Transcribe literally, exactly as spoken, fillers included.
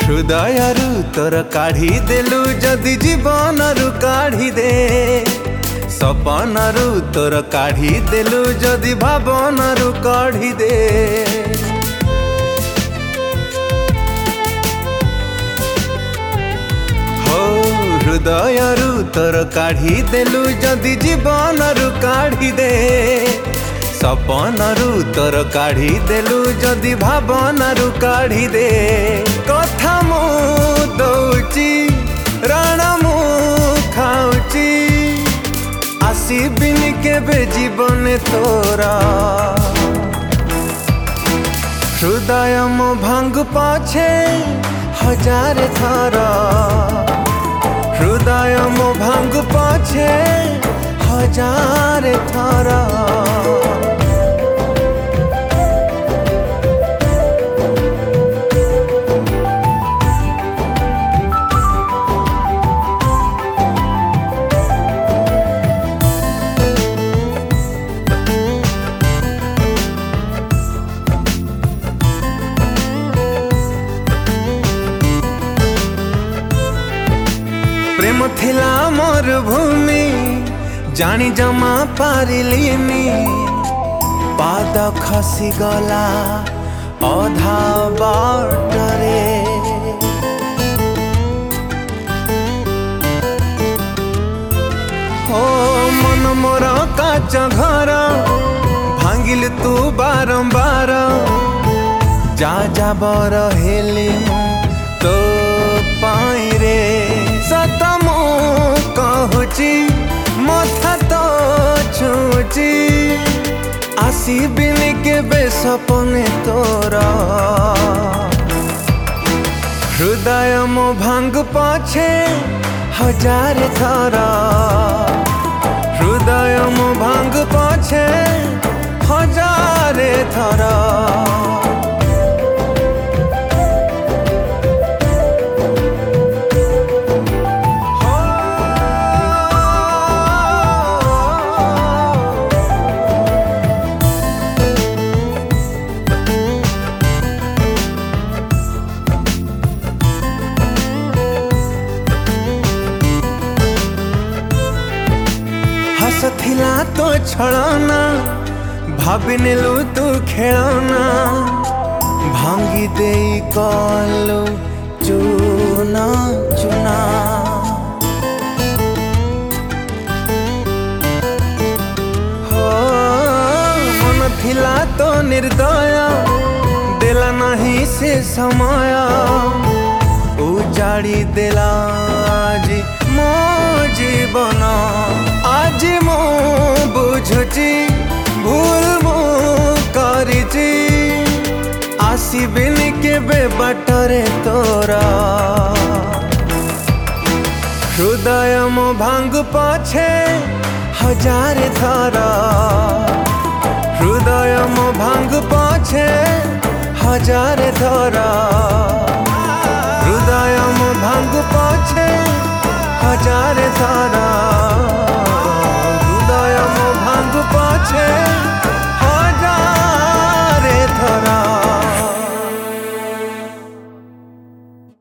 हृदयरू तोर काढ़ी देलु जदि जीवनरू काढ़ी दे सपनरू तोर काढ़ी देलु जदि भावनरू काढ़ी दे हो हृदयरू तोर काढ़ी देलु जदि जीवनरू काढ़ी दे सपनरू तोर काढ़ी देलु जदि भावनरू काढ़ी दे कथा मु दौची रण मु खाऊची आसीबिनी केबे जीवन तोरा हृदय मो भांग पाछे हजार थर हृदय मो भांग पाछे हजार थर प्रेम थिला मोर भूमि जानी जमा पारिलिनी पाद खसी गला अधा बाटरे हो मन मोर काच घर भांगिल तू बारंबार जा जा बर हेली तो पाई रे सतमो कहूची मथा तो छूची आसीबिनी केबे सपने तोरा हृदय मो भांग पाछे हजार थर हृदय मो भांग पाछे हजार थर थिला तो छलना भाभी नेलु तू खेलना भांगी दे कलु चुना चुना हो मन थिला तो निर्दय देला नहीं से समय उजाड़ी देला आज मो जीवन आज मो बुझुची भूल मो करिची आसीबिनी केबे बाटरे तोरा हृदय मो भांग पाछे हजार थर हृदय मो भांग पाछे हजार थर हृदय मो भांग पाछे हजार थर हृदय मो भांग पाछे